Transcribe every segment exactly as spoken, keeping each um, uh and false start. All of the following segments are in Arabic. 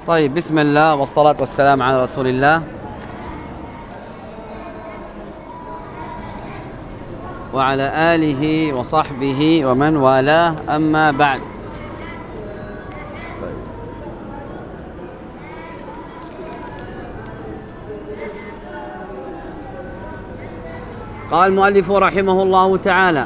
طيب، بسم الله والصلاة والسلام على رسول الله وعلى آله وصحبه ومن والاه، أما بعد. قال المؤلف رحمه الله تعالى: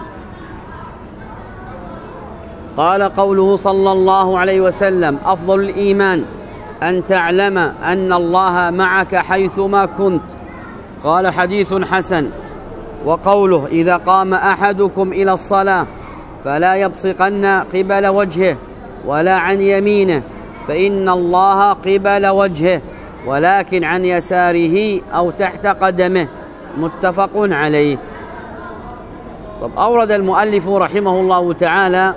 قال قوله صلى الله عليه وسلم: أفضل الإيمان أن تعلم أن الله معك حيثما كنت. قال: حديث حسن. وقوله: إذا قام أحدكم إلى الصلاة فلا يبصقن قبل وجهه ولا عن يمينه، فإن الله قبل وجهه، ولكن عن يساره أو تحت قدمه. متفق عليه. طب، أورد المؤلف رحمه الله تعالى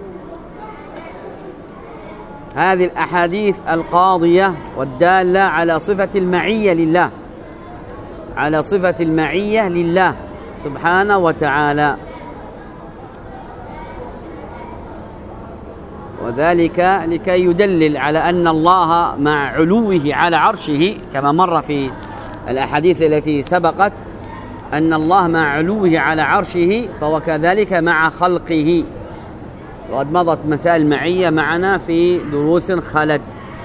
هذه الأحاديث القاضية والدالة على صفة المعية لله، على صفة المعية لله سبحانه وتعالى، وذلك لكي يدلل على أن الله مع علوه على عرشه، كما مر في الأحاديث التي سبقت أن الله مع علوه على عرشه فهو كذلك مع خلقه، وقد مضت مسائل معية معنا في دروس خلت.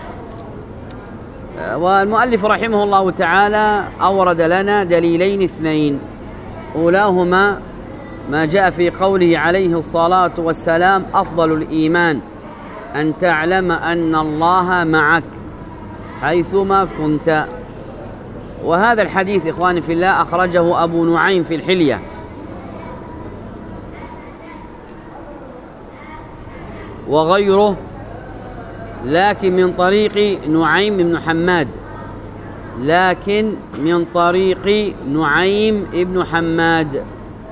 والمؤلف رحمه الله تعالى أورد لنا دليلين اثنين، أولاهما ما جاء في قوله عليه الصلاة والسلام: أفضل الإيمان أن تعلم أن الله معك حيثما كنت. وهذا الحديث إخواني في الله أخرجه أبو نعيم في الحلية، وغيره، لكن من طريق نعيم بن حماد، لكن من طريق نعيم بن حماد.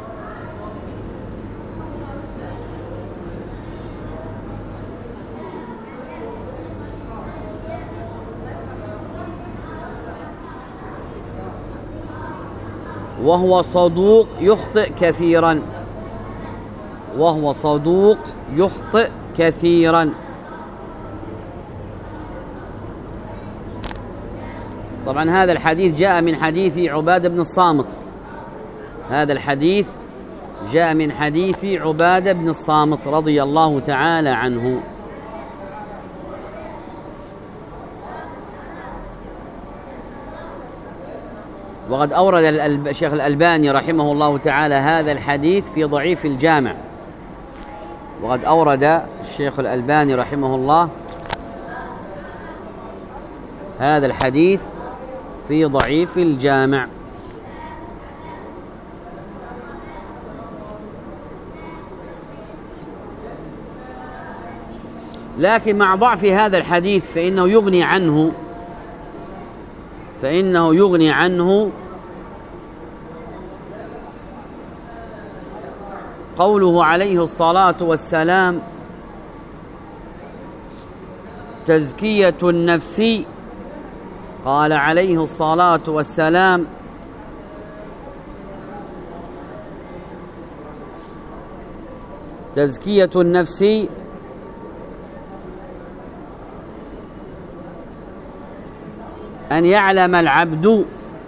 وهو صدوق يخطئ كثيرا، وهو صدوق يخطئ كثيرا. طبعا هذا الحديث جاء من حديث عبادة بن الصامت، هذا الحديث جاء من حديث عبادة بن الصامت رضي الله تعالى عنه. وقد أورد الشيخ الألباني رحمه الله تعالى هذا الحديث في ضعيف الجامع، وقد أورد الشيخ الألباني رحمه الله هذا الحديث في ضعيف الجامع. لكن مع ضعف هذا الحديث فإنه يغني عنه فإنه يغني عنه قوله عليه الصلاة والسلام: تزكية النفس. قال عليه الصلاة والسلام: تزكية النفس أن يعلم العبد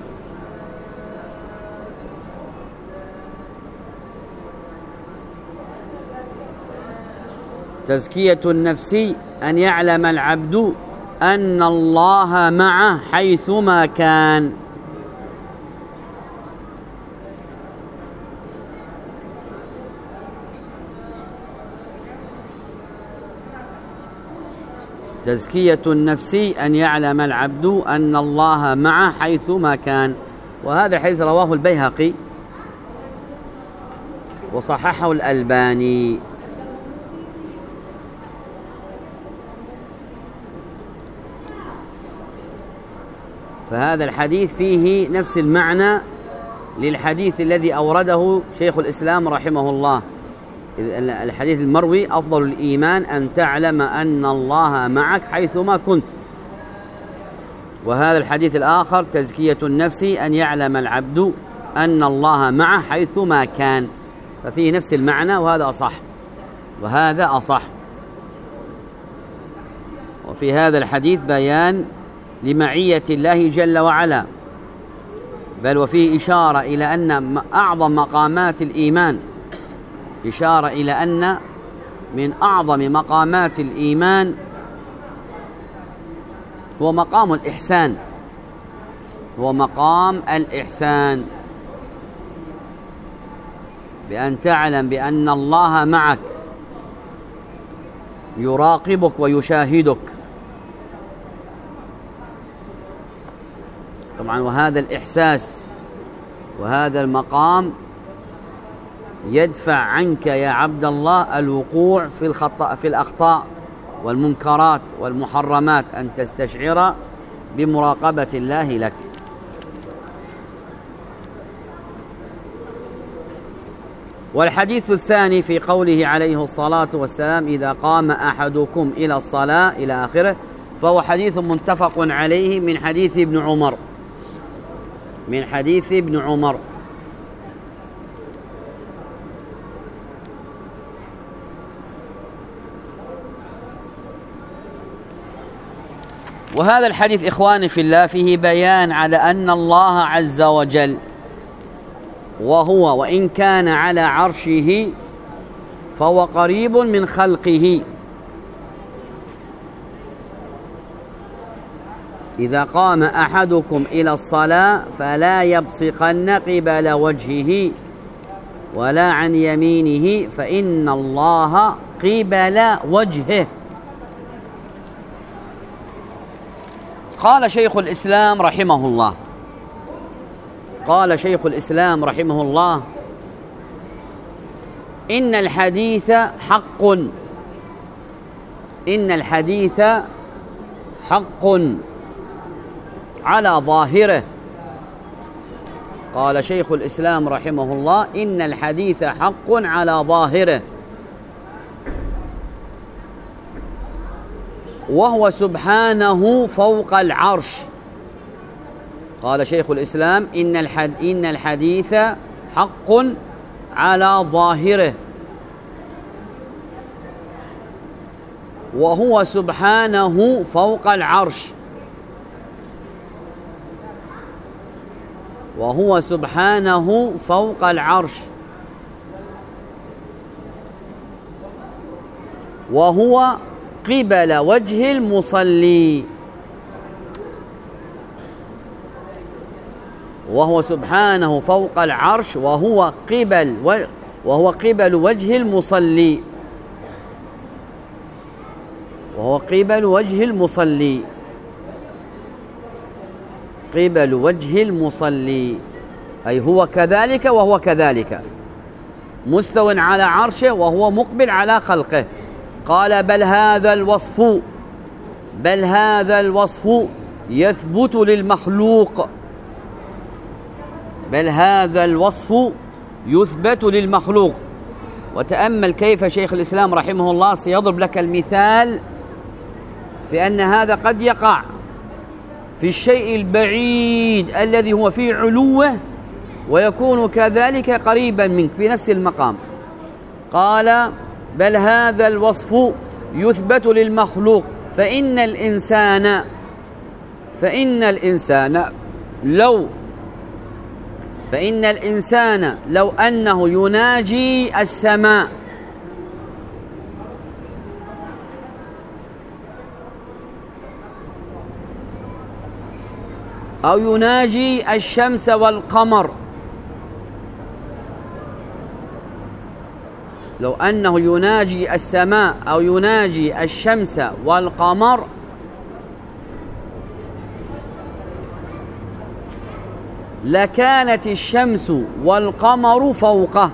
تزكية النفس أن يعلم العبد أن الله معه حيثما كان. تزكية النفس أن يعلم العبد أن الله معه حيثما كان. وهذا الحديث رواه البيهقي وصححه الألباني. فهذا الحديث فيه نفس المعنى للحديث الذي أورده شيخ الإسلام رحمه الله، الحديث المروي: أفضل الإيمان أن تعلم أن الله معك حيثما كنت. وهذا الحديث الآخر: تزكية النفس أن يعلم العبد أن الله معه حيثما كان. ففيه نفس المعنى، وهذا أصح وهذا أصح. وفي هذا الحديث بيان لمعية الله جل وعلا، بل وفيه إشارة إلى أن أعظم مقامات الإيمان إشارة إلى أن من أعظم مقامات الإيمان هو مقام الإحسان، هو مقام الإحسان، بأن تعلم بأن الله معك يراقبك ويشاهدك. طبعا وهذا الإحساس وهذا المقام يدفع عنك يا عبد الله الوقوع في الخطأ في الأخطاء والمنكرات والمحرمات، أن تستشعر بمراقبة الله لك. والحديث الثاني في قوله عليه الصلاة والسلام: إذا قام أحدكم إلى الصلاة إلى آخره، فهو حديث متفق عليه من حديث ابن عمر من حديث ابن عمر وهذا الحديث إخواني في الله فيه بيان على أن الله عز وجل وهو وإن كان على عرشه فهو قريب من خلقه. إذا قام أحدكم إلى الصلاة فلا يبصقن قبل وجهه ولا عن يمينه فإن الله قبل وجهه. قال شيخ الإسلام رحمه الله قال شيخ الإسلام رحمه الله: إن الحديث حق إن الحديث حق على ظاهره. قال شيخ الإسلام رحمه الله: إن الحديث حق على ظاهره، وهو سبحانه فوق العرش. قال شيخ الإسلام: إن الحد إن الحديث حق على ظاهره، وهو سبحانه فوق العرش وهو سبحانه فوق العرش وهو قبل وجه المصلي وهو سبحانه فوق العرش وهو قبل وهو قبل وجه المصلي وهو قبل وجه المصلي قبل وجه المصلي أي هو كذلك وهو كذلك، مستو على عرشه وهو مقبل على خلقه. قال: بل هذا الوصف بل هذا الوصف يثبت للمخلوق بل هذا الوصف يثبت للمخلوق. وتأمل كيف شيخ الإسلام رحمه الله سيضرب لك المثال في أن هذا قد يقع في الشيء البعيد الذي هو في علوه ويكون كذلك قريبا منك في نفس المقام. قال: بل هذا الوصف يثبت للمخلوق فإن الإنسان فإن الإنسان لو فإن الإنسان لو أنه يناجي السماء أو يناجي الشمس والقمر لو أنه يناجي السماء أو يناجي الشمس والقمر لكانت الشمس والقمر فوقه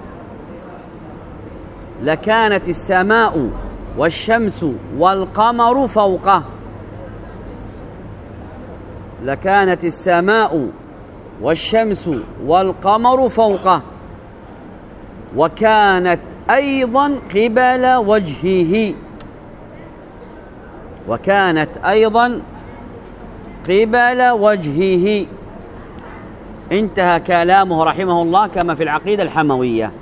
لكانت السماء والشمس والقمر فوقه لكانت السماء والشمس والقمر فوقه وكانت أيضا قبل وجهه وكانت أيضا قبل وجهه. انتهى كلامه رحمه الله كما في العقيدة الحموية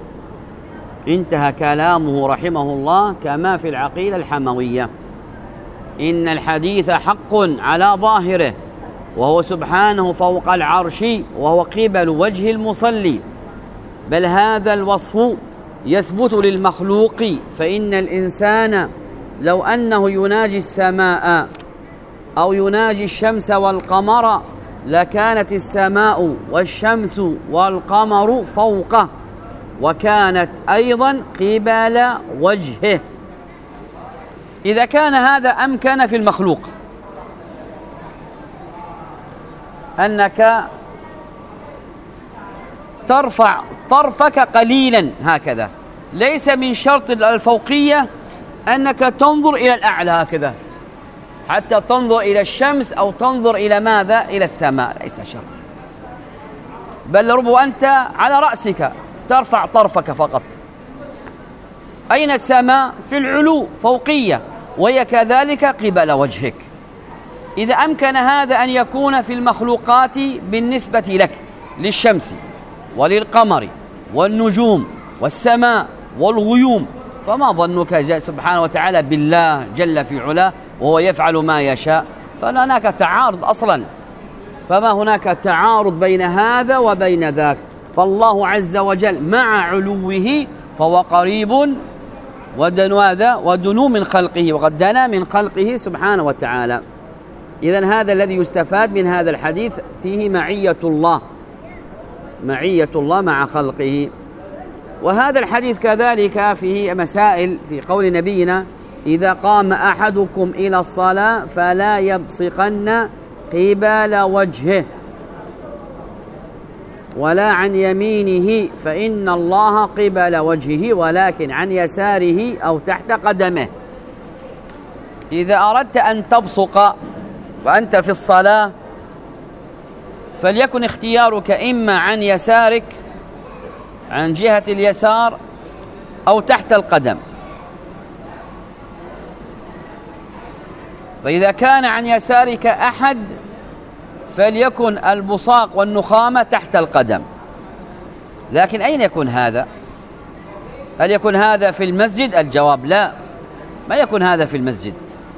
انتهى كلامه رحمه الله كما في العقيدة الحموية. إن الحديث حق على ظاهره، وهو سبحانه فوق العرش وهو قبل وجه المصلي، بل هذا الوصف يثبت للمخلوق، فإن الإنسان لو أنه يناجي السماء أو يناجي الشمس والقمر لكانت السماء والشمس والقمر فوقه، وكانت أيضا قبل وجهه. إذا كان هذا أمكن في المخلوق أنك ترفع طرفك قليلا هكذا، ليس من شرط الفوقية أنك تنظر إلى الأعلى هكذا حتى تنظر إلى الشمس أو تنظر إلى ماذا؟ إلى السماء، ليس شرط، بل ربما أنت على رأسك ترفع طرفك فقط. أين السماء؟ في العلو، فوقية، وهي كذلك قبل وجهك. إذا أمكن هذا أن يكون في المخلوقات بالنسبة لك، للشمس وللقمر والنجوم والسماء والغيوم، فما ظنك سبحانه وتعالى بالله جل في علاه وهو يفعل ما يشاء؟ فلا هناك تعارض أصلا، فما هناك تعارض بين هذا وبين ذاك، فالله عز وجل مع علوه فهو قريب ودنو هذا ودنو من خلقه، وقد دنا من خلقه سبحانه وتعالى. إذن هذا الذي يستفاد من هذا الحديث، فيه معية الله، معية الله مع خلقه. وهذا الحديث كذلك فيه مسائل في قول نبينا: إذا قام أحدكم إلى الصلاة فلا يبصقن قبل وجهه ولا عن يمينه فإن الله قبل وجهه، ولكن عن يساره أو تحت قدمه. إذا أردت أن تبصق وأنت في الصلاة فليكن اختيارك إما عن يسارك، عن جهة اليسار، أو تحت القدم. فإذا كان عن يسارك أحد فليكن البصاق والنخامة تحت القدم. لكن أين يكون هذا؟ هل يكون هذا في المسجد؟ الجواب لا، ما يكون هذا في المسجد،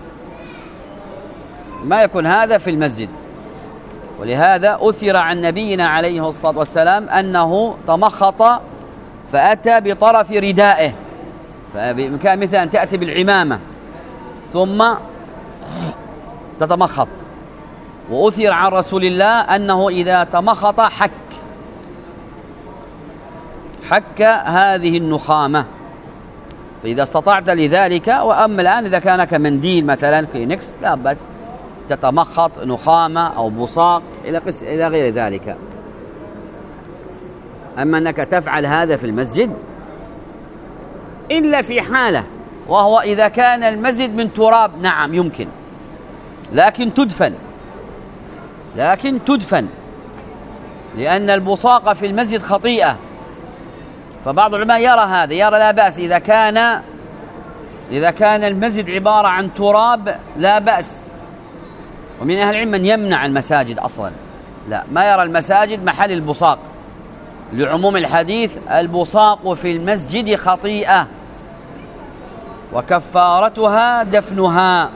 ما يكون هذا في المسجد. ولهذا أثر عن نبينا عليه الصلاة والسلام أنه تمخط فأتى بطرف ردائه، فبإمكان مثل أن تأتي بالعمامة ثم تتمخط. وأثر عن رسول الله أنه إذا تمخط حك حك هذه النخامة، فإذا استطعت لذلك. وأما الآن إذا كان كمنديل مثلا كلينكس لا بأس تتمخط نخامة أو بصاق إلى غير ذلك. أما أنك تفعل هذا في المسجد إلا في حالة، وهو إذا كان المسجد من تراب، نعم يمكن، لكن تدفن لكن تدفن لأن البصاق في المسجد خطيئة. فبعض العلماء يرى هذا، يرى لا بأس إذا كان إذا كان المسجد عبارة عن تراب لا بأس. ومن أهل العلم من يمنع المساجد أصلا، لا، ما يرى المساجد محل البصاق، لعموم الحديث: البصاق في المسجد خطيئة وكفارتها دفنها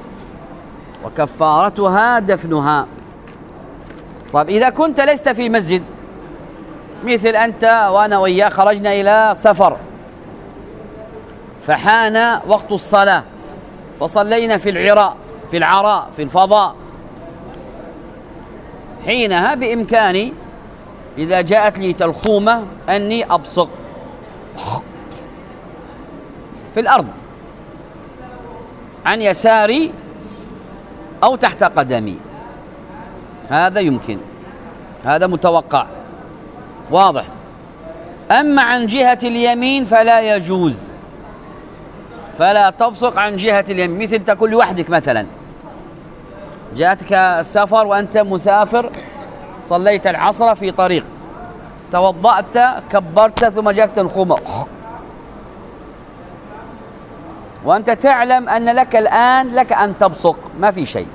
وكفارتها دفنها. طيب إذا كنت لست في مسجد، مثل أنت وأنا وإياه خرجنا إلى سفر فحان وقت الصلاة فصلينا في العراء في العراء في الفضاء، حينها بإمكاني إذا جاءت لي تلخومة أني أبصق في الأرض عن يساري أو تحت قدمي، هذا يمكن، هذا متوقع واضح. أما عن جهة اليمين فلا يجوز، فلا تبصق عن جهة اليمين. مثل تكون لوحدك مثلا، جاءتك السفر وأنت مسافر، صليت العصر في طريق، توضأت كبرت ثم جاءك تنخمة وأنت تعلم أن لك الآن لك أن تبصق، ما في شيء،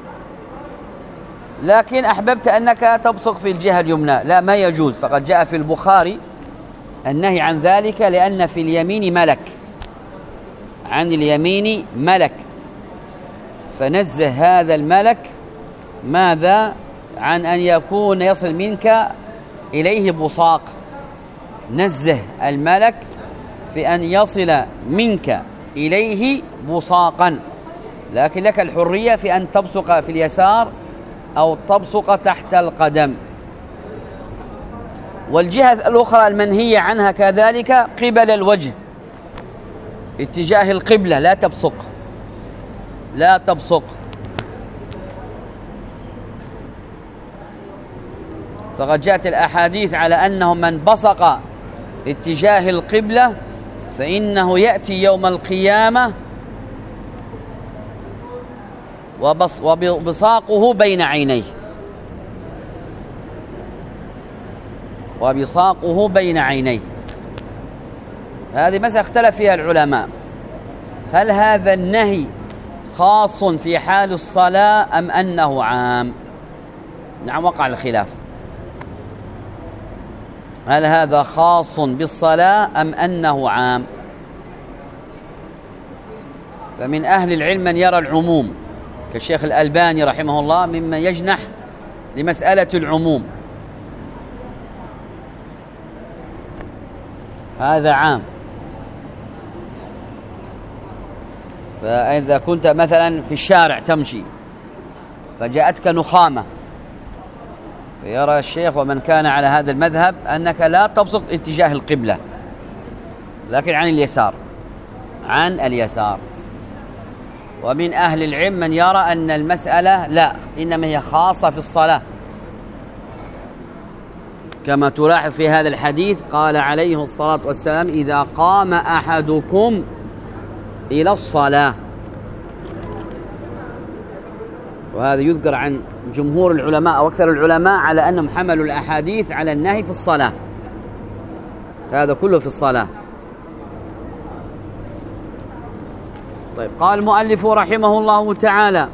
لكن أحببت أنك تبصق في الجهة اليمنى، لا، ما يجوز. فقد جاء في البخاري النهي عن ذلك، لأن في اليمين ملك، عن اليمين ملك، فنزه هذا الملك ماذا؟ عن أن يكون يصل منك إليه بصاق. نزه الملك في أن يصل منك إليه بصاقا، لكن لك الحرية في أن تبصق في اليسار أو تبصق تحت القدم. والجهة الأخرى المنهية عنها كذلك قبل الوجه، اتجاه القبلة، لا تبصق لا تبصق. فقد جاءت الأحاديث على أنه من بصق اتجاه القبلة فإنه يأتي يوم القيامة وبصاقه بين عينيه وبصاقه بين عينيه. هذه مسألة اختلف فيها العلماء، هل هذا النهي خاص في حال الصلاة أم أنه عام؟ نعم، وقع الخلاف، هل هذا خاص بالصلاة أم أنه عام؟ فمن أهل العلم من يرى العموم كالشيخ الألباني رحمه الله، ممن يجنح لمسألة العموم، هذا عام. فإذا كنت مثلا في الشارع تمشي فجاءتك نخامة، فيرى الشيخ ومن كان على هذا المذهب أنك لا تبصق اتجاه القبلة لكن عن اليسار عن اليسار. ومن أهل العلم من يرى أن المسألة لا، إنما هي خاصة في الصلاة، كما تلاحظ في هذا الحديث قال عليه الصلاة والسلام: إذا قام أحدكم إلى الصلاة. وهذا يذكر عن جمهور العلماء أو أكثر العلماء على أنهم حملوا الأحاديث على النهي في الصلاة، هذا كله في الصلاة. طيب، قال المؤلف رحمه الله تعالى: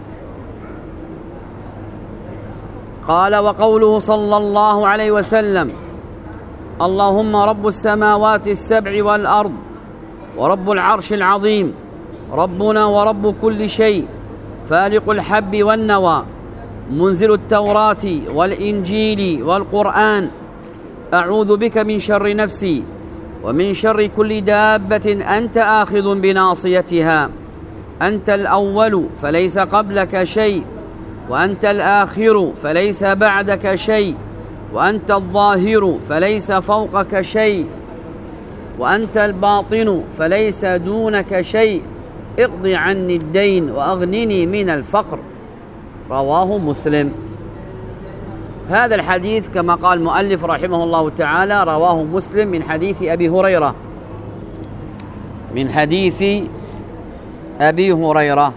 قال: وقوله صلى الله عليه وسلم: اللهم رب السماوات السبع والأرض ورب العرش العظيم، ربنا ورب كل شيء، فالق الحب والنوى، منزل التوراة والإنجيل والقرآن، أعوذ بك من شر نفسي ومن شر كل دابة أنت آخذ بناصيتها، أنت الأول فليس قبلك شيء، وأنت الآخر فليس بعدك شيء، وأنت الظاهر فليس فوقك شيء، وأنت الباطن فليس دونك شيء، اقض عني الدين وأغنني من الفقر. رواه مسلم. هذا الحديث كما قال المؤلف رحمه الله تعالى رواه مسلم من حديث أبي هريرة من حديث أبي هريرة.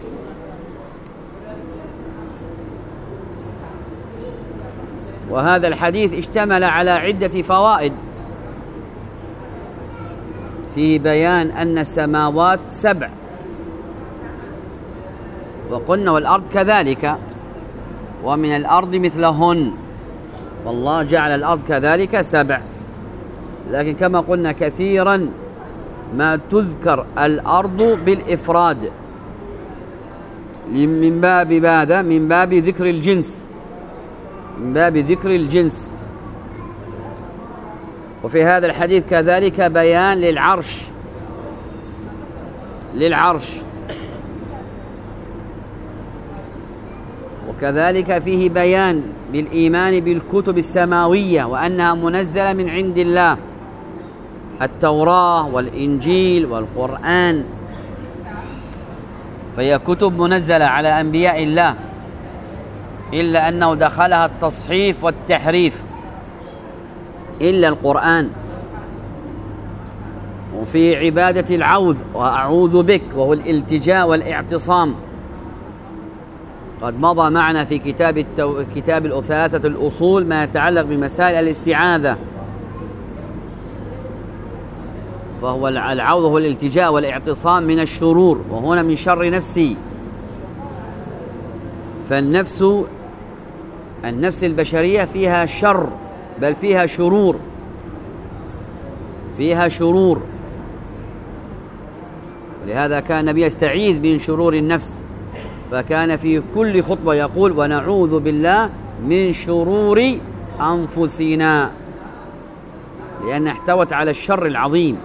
وهذا الحديث اشتمل على عدة فوائد في بيان أن السماوات سبع، وقلنا والأرض كذلك، ومن الأرض مثلهن، فالله جعل الأرض كذلك سبع. لكن كما قلنا كثيرا ما تذكر الأرض بالإفراد من باب ماذا؟ من باب ذكر الجنس من باب ذكر الجنس. وفي هذا الحديث كذلك بيان للعرش للعرش وكذلك فيه بيان بالإيمان بالكتب السماوية وأنها منزلة من عند الله، التوراة والإنجيل والقرآن، فهي كتب منزلة على أنبياء الله، إلا أنه دخلها التصحيف والتحريف إلا القرآن. وفي عبادة العوذ وأعوذ بك، وهو الالتجاء والاعتصام، قد مضى معنا في كتاب التو... كتاب الثلاثة الأصول ما يتعلق بمسائل الاستعاذة، فهو العوذ هو الالتجاء والاعتصام من الشرور، وهنا من شر نفسي. فالنفس النفس البشرية فيها شر، بل فيها شرور فيها شرور ولهذا كان النبي يستعيذ من شرور النفس فكان في كل خطبة يقول: ونعوذ بالله من شرور أنفسنا، لأن احتوت على الشر العظيم.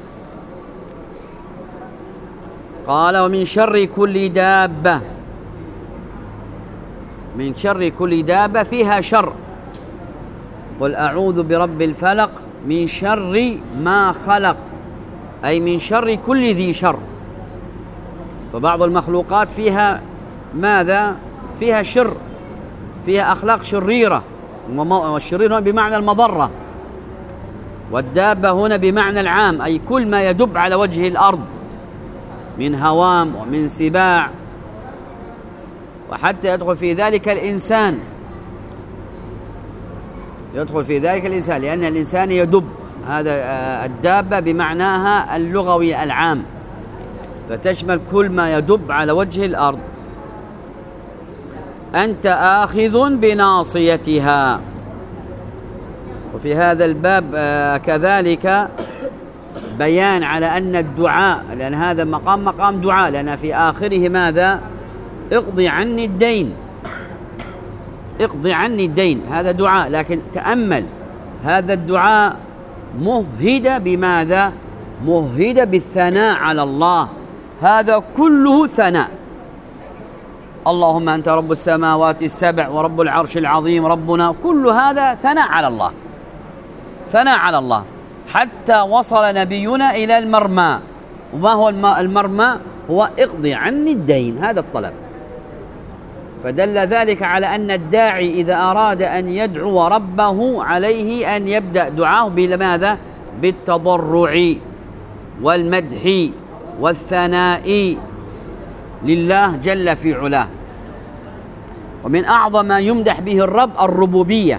قال: ومن شر كل دابة، من شر كل دابة فيها شر. قل أعوذ برب الفلق من شر ما خلق، أي من شر كل ذي شر. فبعض المخلوقات فيها ماذا؟ فيها شر، فيها أخلاق شريرة، والشرير هنا بمعنى المضرة، والدابة هنا بمعنى العام، أي كل ما يدب على وجه الأرض من هوام ومن سباع، وحتى يدخل في ذلك الإنسان، يدخل في ذلك الإنسان، لأن الإنسان يدب، هذا الدابة بمعناها اللغوي العام، فتشمل كل ما يدب على وجه الأرض. أنت آخذ بناصيتها. وفي هذا الباب كذلك بيان على أن الدعاء، لأن هذا مقام مقام دعاء، لأن في آخره ماذا؟ اقضي عني الدين، اقضي عني الدين، هذا دعاء. لكن تأمل هذا الدعاء مهد بماذا؟ مهد بالثناء على الله، هذا كله ثناء. اللهم أنت رب السماوات السبع ورب العرش العظيم ربنا، كل هذا ثناء على الله، ثناء على الله، حتى وصل نبينا إلى المرمى. وما هو المرمى؟ هو اقضي عني الدين، هذا الطلب. فدل ذلك على أن الداعي إذا أراد أن يدعو ربه عليه أن يبدأ دعاه بماذا؟ بالتضرع والمدح والثناء لله جل في علاه. ومن أعظم ما يمدح به الرب الربوبية،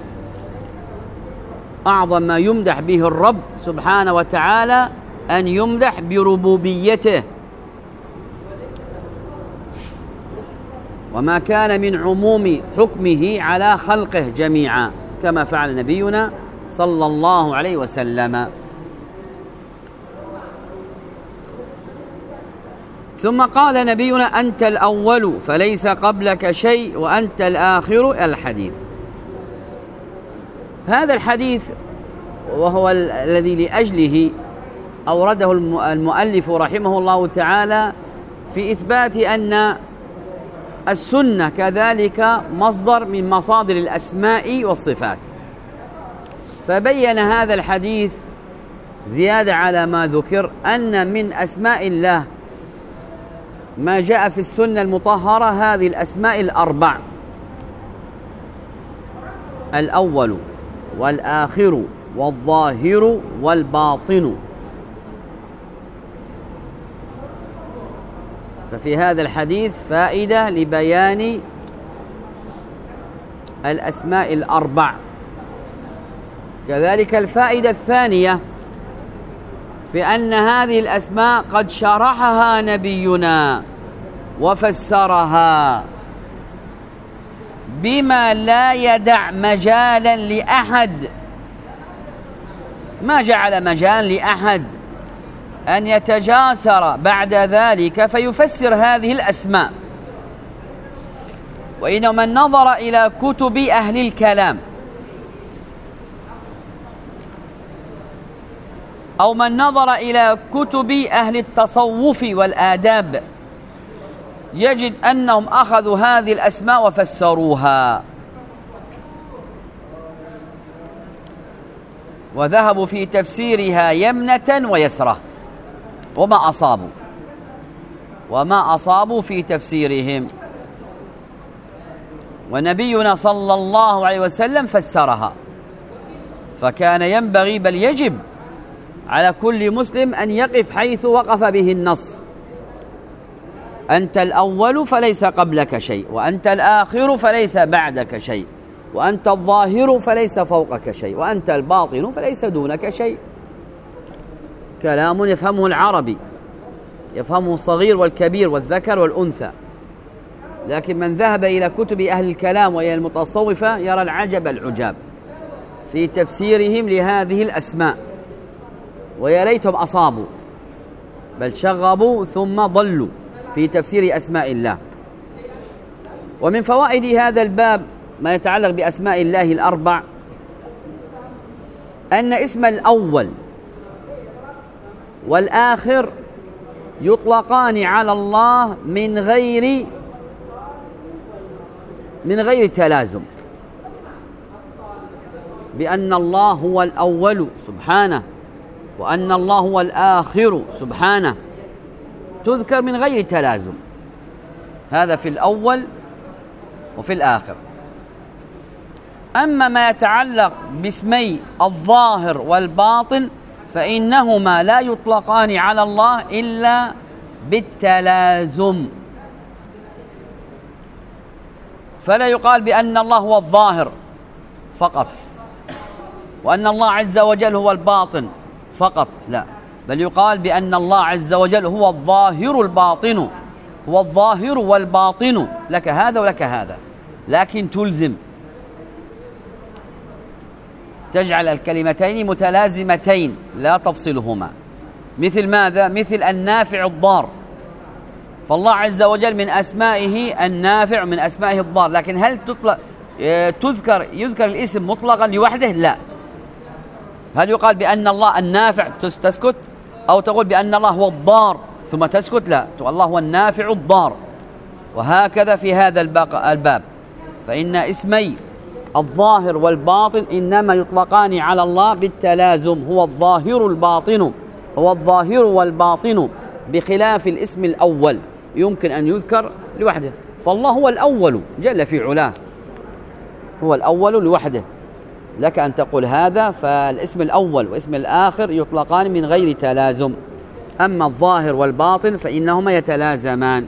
أعظم ما يمدح به الرب سبحانه وتعالى أن يمدح بربوبيته، وما كان من عموم حكمه على خلقه جميعا، كما فعل نبينا صلى الله عليه وسلم. ثم قال نبينا: أنت الأول فليس قبلك شيء وأنت الآخر. الحديث، هذا الحديث وهو الذي لأجله أورده المؤلف رحمه الله تعالى في إثبات أن السنة كذلك مصدر من مصادر الأسماء والصفات. فبين هذا الحديث زيادة على ما ذكر أن من أسماء الله ما جاء في السنة المطهرة، هذه الأسماء الأربع: الأول والآخر والظاهر والباطن. ففي هذا الحديث فائدة لبيان الأسماء الأربع. كذلك الفائدة الثانية في أن هذه الأسماء قد شرحها نبينا وفسرها بما لا يدع مجالا لأحد، ما جعل مجالا لأحد أن يتجاسر بعد ذلك فيفسر هذه الأسماء. وإن من نظر إلى كتب أهل الكلام أو من نظر إلى كتب أهل التصوف والآداب يجد أنهم أخذوا هذه الأسماء وفسروها، وذهبوا في تفسيرها يمنة ويسرة، وما أصابوا وما أصابوا في تفسيرهم. ونبينا صلى الله عليه وسلم فسرها، فكان ينبغي بل يجب على كل مسلم أن يقف حيث وقف به النص: أنت الأول فليس قبلك شيء، وأنت الآخر فليس بعدك شيء، وأنت الظاهر فليس فوقك شيء، وأنت الباطن فليس دونك شيء. كلام يفهمه العربي، يفهمه الصغير والكبير والذكر والأنثى. لكن من ذهب إلى كتب أهل الكلام وإلى المتصوفة يرى العجب العجاب في تفسيرهم لهذه الأسماء، ويا ليتهم أصابوا بل شغبوا ثم ضلوا في تفسير أسماء الله. ومن فوائد هذا الباب ما يتعلق بأسماء الله الأربع أن اسم الأول والآخر يطلقان على الله من غير من غير تلازم، بأن الله هو الأول سبحانه وأن الله هو الآخر سبحانه، تذكر من غير تلازم، هذا في الأول وفي الآخر. أما ما يتعلق باسمي الظاهر والباطن فإنهما لا يطلقان على الله إلا بالتلازم، فلا يقال بأن الله هو الظاهر فقط وأن الله عز وجل هو الباطن فقط، لا، بل يقال بأن الله عز وجل هو الظاهر الباطن، هو الظاهر والباطن، لك هذا ولك هذا، لكن تلزم تجعل الكلمتين متلازمتين لا تفصلهما. مثل ماذا؟ مثل النافع الضار، فالله عز وجل من أسمائه النافع، من أسمائه الضار، لكن هل تطلق تذكر يذكر الاسم مطلقا لوحده؟ لا. هل يقال بأن الله النافع تسكت، أو تقول بأن الله هو الضار ثم تسكت؟ لا، الله هو النافع الضار. وهكذا في هذا الباب، فإن اسمي الظاهر والباطن إنما يطلقان على الله بالتلازم، هو الظاهر الباطن، هو الظاهر والباطن، بخلاف الاسم الأول يمكن أن يذكر لوحده، فالله هو الأول جل في علاه، هو الأول لوحده، لك أن تقول هذا، فالاسم الأول واسم الآخر يطلقان من غير تلازم، أما الظاهر والباطن فإنهما يتلازمان.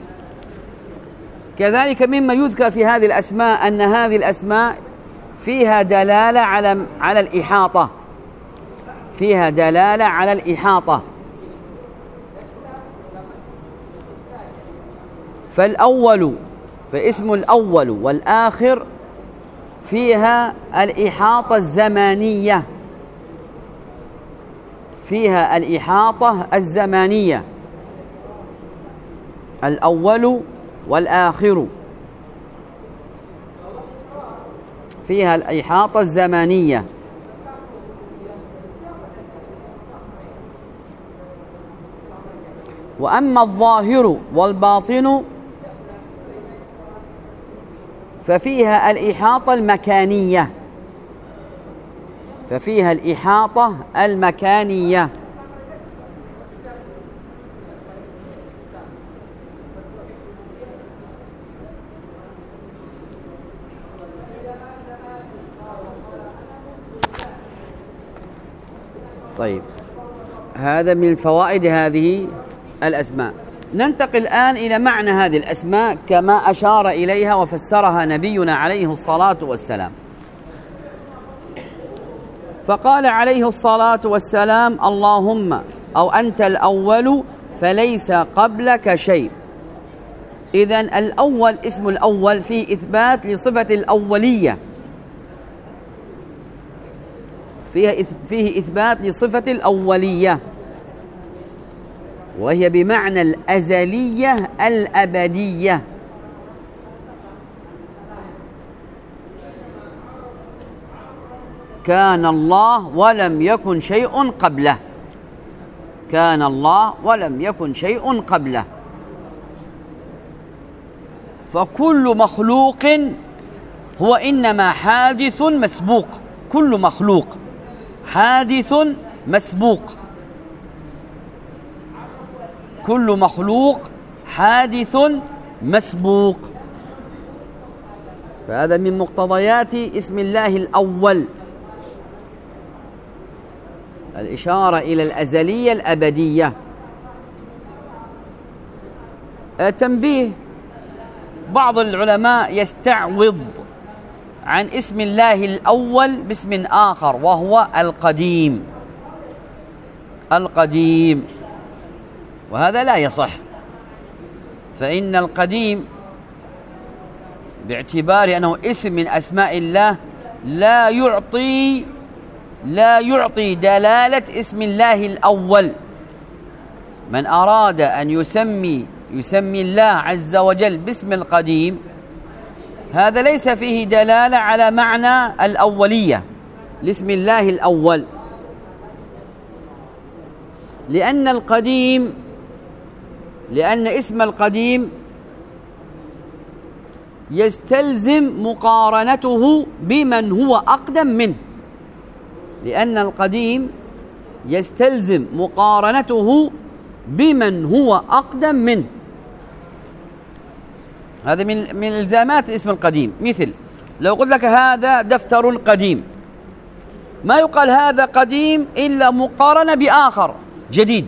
كذلك مما يذكر في هذه الأسماء أن هذه الأسماء فيها دلالة على على الإحاطة، فيها دلالة على الإحاطة، فالأول فاسم الأول والآخر فيها الإحاطة الزمانية، فيها الإحاطة الزمانية، الأول والآخر فيها الإحاطة الزمانية. وأما الظاهر والباطن ففيها الإحاطة المكانية، ففيها الإحاطة المكانية. طيب، هذا من فوائد هذه الأسماء. ننتقل الآن إلى معنى هذه الأسماء كما أشار إليها وفسرها نبينا عليه الصلاة والسلام. فقال عليه الصلاة والسلام: اللهم أو أنت الأول فليس قبلك شيء. إذن الأول، اسم الأول فيه إثبات لصفة الأولية، فيه فيه إثبات لصفة الأولية، وهي بمعنى الأزلية الأبدية. كان الله ولم يكن شيء قبله، كان الله ولم يكن شيء قبله. فكل مخلوق هو إنما حادث مسبوق، كل مخلوق حادث مسبوق، كل مخلوق حادث مسبوق. فهذا من مقتضيات اسم الله الأول، الإشارة إلى الأزلية الأبدية. تنبيه: بعض العلماء يستعوض عن اسم الله الأول باسم آخر وهو القديم، القديم، وهذا لا يصح، فإن القديم باعتبار أنه اسم من أسماء الله لا يعطي لا يعطي دلالة اسم الله الأول. من أراد أن يسمي يسمي الله عز وجل باسم القديم هذا ليس فيه دلالة على معنى الأولية لاسم الله الأول، لأن القديم لأن اسم القديم يستلزم مقارنته بمن هو أقدم منه، لأن القديم يستلزم مقارنته بمن هو أقدم منه. هذا من من إلزامات الاسم القديم. مثل لو قلت لك هذا دفتر قديم، ما يقال هذا قديم إلا مقارنة بآخر جديد.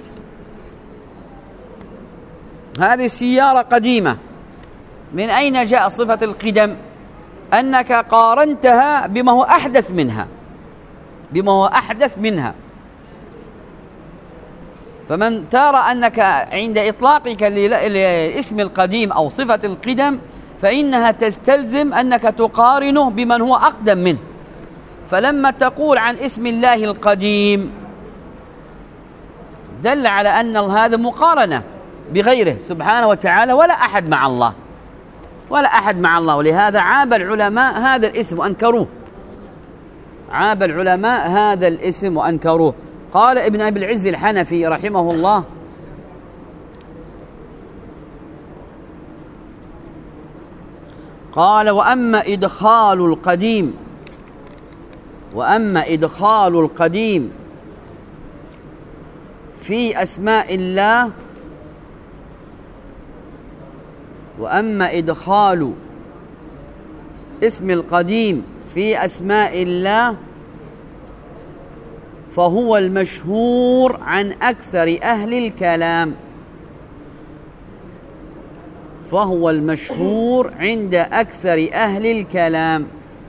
هذه السيارة قديمة، من أين جاء صفة القدم؟ أنك قارنتها بما هو أحدث منها بما هو أحدث منها فمن ترى أنك عند إطلاقك لاسم القديم أو صفة القدم فإنها تستلزم أنك تقارنه بمن هو أقدم منه. فلما تقول عن اسم الله القديم دل على أن هذا مقارنة بغيره سبحانه وتعالى، ولا أحد مع الله ولا أحد مع الله ولهذا عاب العلماء هذا الاسم وأنكروه عاب العلماء هذا الاسم وأنكروه. قال ابن أبي العز الحنفي رحمه الله: قال وأما إدخال القديم وأما إدخال القديم في أسماء الله وأما إدخال اسم القديم في أسماء الله فهو المشهور عن أكثر أهل الكلام فهو المشهور عند أكثر أهل الكلام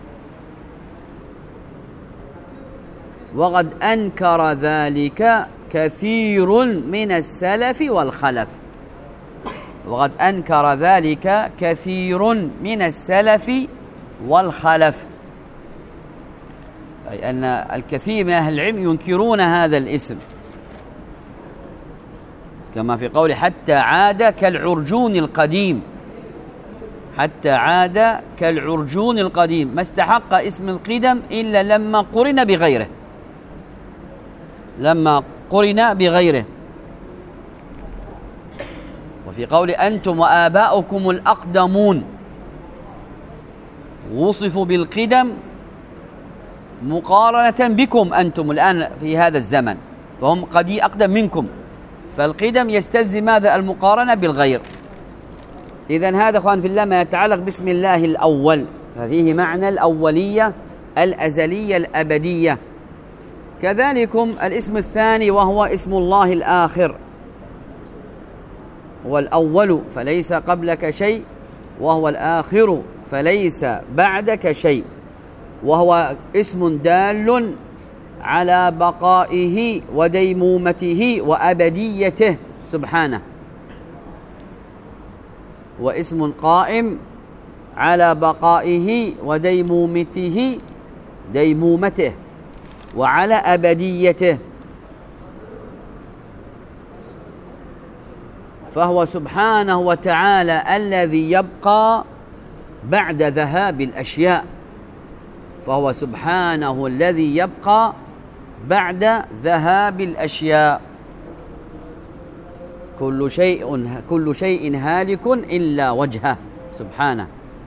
وقد أنكر ذلك كثير من السلف والخلف وقد أنكر ذلك كثير من السلف والخلف أي أن الكثير من أهل العلم ينكرون هذا الاسم، كما في قول حتى عاد كالعرجون القديم حتى عاد كالعرجون القديم، ما استحق اسم القدم إلا لما قرن بغيره لما قرن بغيره وفي قول أنتم وآباؤكم الأقدمون وصفوا بالقدم مقارنة بكم أنتم الآن في هذا الزمن، فهم قد أقدم منكم، فالقدم يستلزم ماذا؟ المقارنة بالغير. إذن هذا أخوان في الله ما يتعلق باسم الله الأول، ففيه معنى الأولية الأزلية الأبدية. كذلكم الاسم الثاني وهو اسم الله الآخر، هو الأول فليس قبلك شيء، وهو الآخر فليس بعدك شيء، وهو اسم دال على بقائه وديمومته وأبديته سبحانه، واسم قائم على بقائه وديمومته ديمومته وعلى أبديته، فهو سبحانه وتعالى الذي يبقى بعد ذهاب الأشياء فهو سبحانه الذي يبقى بعد ذهاب الأشياء. كل شيء كل شيء هالك إلا وجهه سبحانه.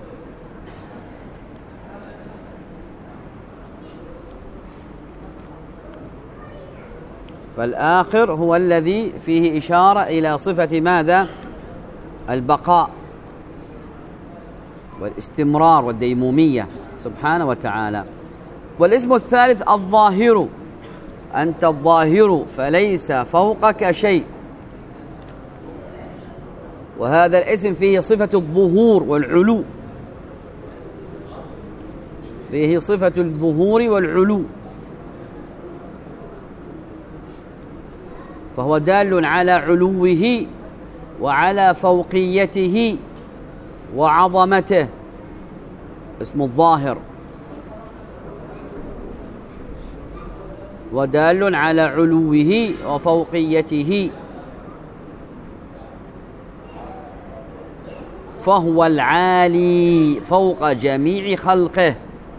فالآخر هو الذي فيه إشارة إلى صفة ماذا؟ البقاء والاستمرار والديمومية سبحانه وتعالى. والاسم الثالث الظاهر، أنت الظاهر فليس فوقك شيء، وهذا الاسم فيه صفة الظهور والعلو فيه صفة الظهور والعلو فهو دال على علوه وعلى فوقيته وعظمته، اسم الظاهر، ودال على علوه وفوقيته. فهو العالي فوق جميع خلقه.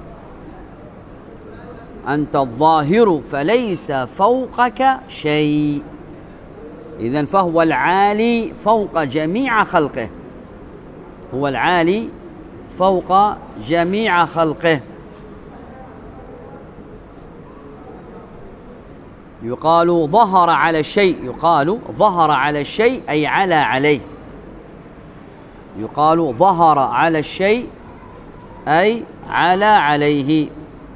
أنت الظاهر فليس فوقك شيء. إذن فهو العالي فوق جميع خلقه، هو العالي فوق جميع خلقه. يقال ظهر على الشيء، يقال ظهر على الشيء أي على عليه، يقال ظهر على الشيء أي على عليه.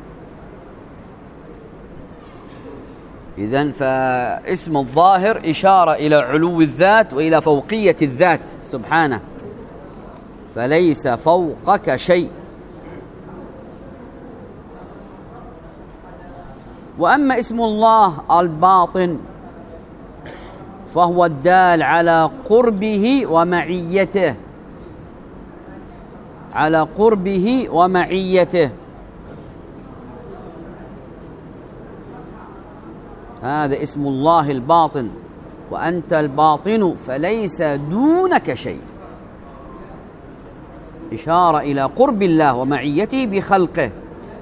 إذن فاسم الظاهر إشارة إلى علو الذات وإلى فوقية الذات سبحانه، فليس فوقك شيء. وأما اسم الله الباطن فهو الدال على قربه ومعيته، على قربه ومعيته. هذا اسم الله الباطن، وأنت الباطن فليس دونك شيء، إشارة إلى قرب الله ومعيته بخلقه.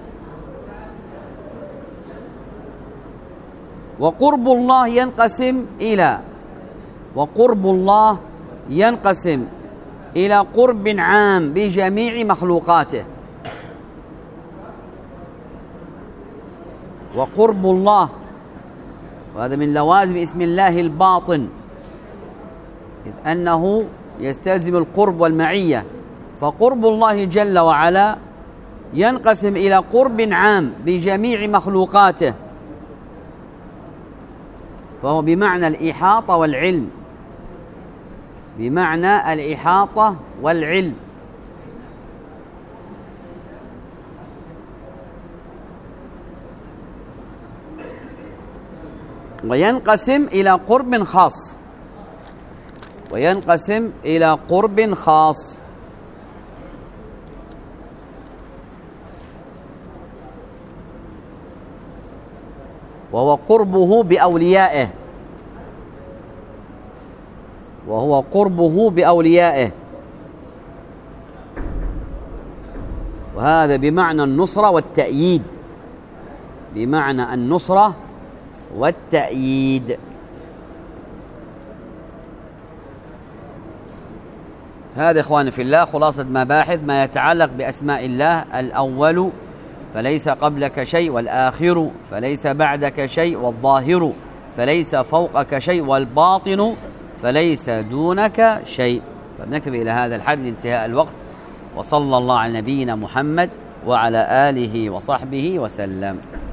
وقرب الله ينقسم إلى وقرب الله ينقسم إلى قرب عام بجميع مخلوقاته، وقرب الله، وهذا من لوازم اسم الله الباطن، إذ أنه يستلزم القرب والمعية. فقرب الله جل وعلا ينقسم إلى قرب عام بجميع مخلوقاته، فهو بمعنى الإحاطة والعلم، بمعنى الإحاطة والعلم. وينقسم إلى قرب خاص، وينقسم إلى قرب خاص. وهو قربه بأوليائه، وهو قربه بأوليائه، وهذا بمعنى النصرة والتأييد، بمعنى النصرة والتأييد. هذا إخواني في الله خلاصة مباحث ما يتعلق بأسماء الله. الأول فليس قبلك شيء، والآخر فليس بعدك شيء، والظاهر فليس فوقك شيء، والباطن فليس دونك شيء. فنكتفي إلى هذا الحد لانتهاء الوقت، وصلى الله على نبينا محمد وعلى آله وصحبه وسلم.